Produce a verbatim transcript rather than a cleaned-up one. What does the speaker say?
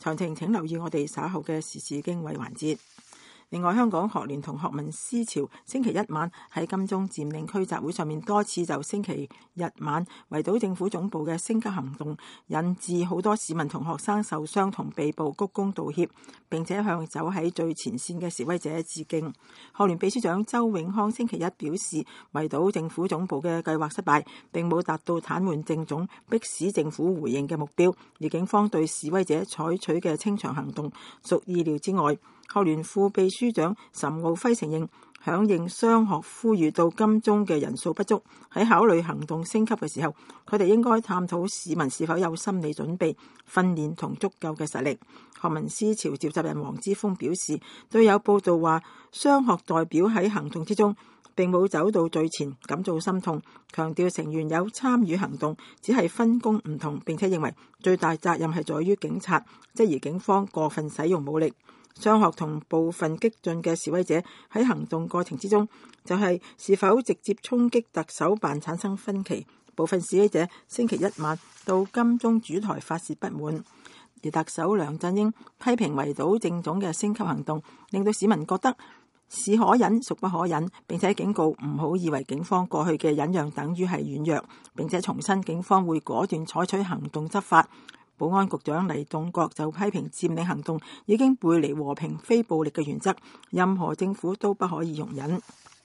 詳情請留意我哋稍後嘅時事經緯環節。另外，香港學聯同學民思潮星期一晚喺金鐘佔領區集會上面多次就星期日晚圍堵政府總部嘅升級行動，引致好多市民同學生受傷同被捕，鞠躬道歉，並且向走喺最前線嘅示威者致敬。學聯秘書長周永康星期一表示，圍堵政府總部嘅計劃失敗，並冇達到癱瘓政總、迫使政府回應嘅目標，而警方對示威者採取嘅清場行動屬意料之外。學聯副秘書長岑敖暉承認，響應商學呼籲到金鐘嘅人數不足，喺考慮行動升級嘅時候，佢哋應該探討市民是否有心理準備、訓練同足夠嘅實力。學民思潮召集人黃之鋒表示，對有報道話商學代表喺行動之中並冇走到最前，感到心痛，強調成員有參與行動，只係分工唔同，並且認為最大責任係在於警察，質疑警方過分使用武力。商學同部分激進嘅示威者喺行動過程之中，就係、是、是否直接衝擊特首辦產生分歧。部分示威者星期一晚到金鐘主台發洩不滿，而特首梁振英批評圍堵政總嘅升級行動，令到市民覺得是可忍孰不可忍，並且警告唔好以為警方過去嘅忍讓等於係軟弱，並且重申警方會果斷採取行動執法。保安局長黎棟國就批評佔領行動已經背離和平非暴力嘅原則，任何政府都不可以容忍。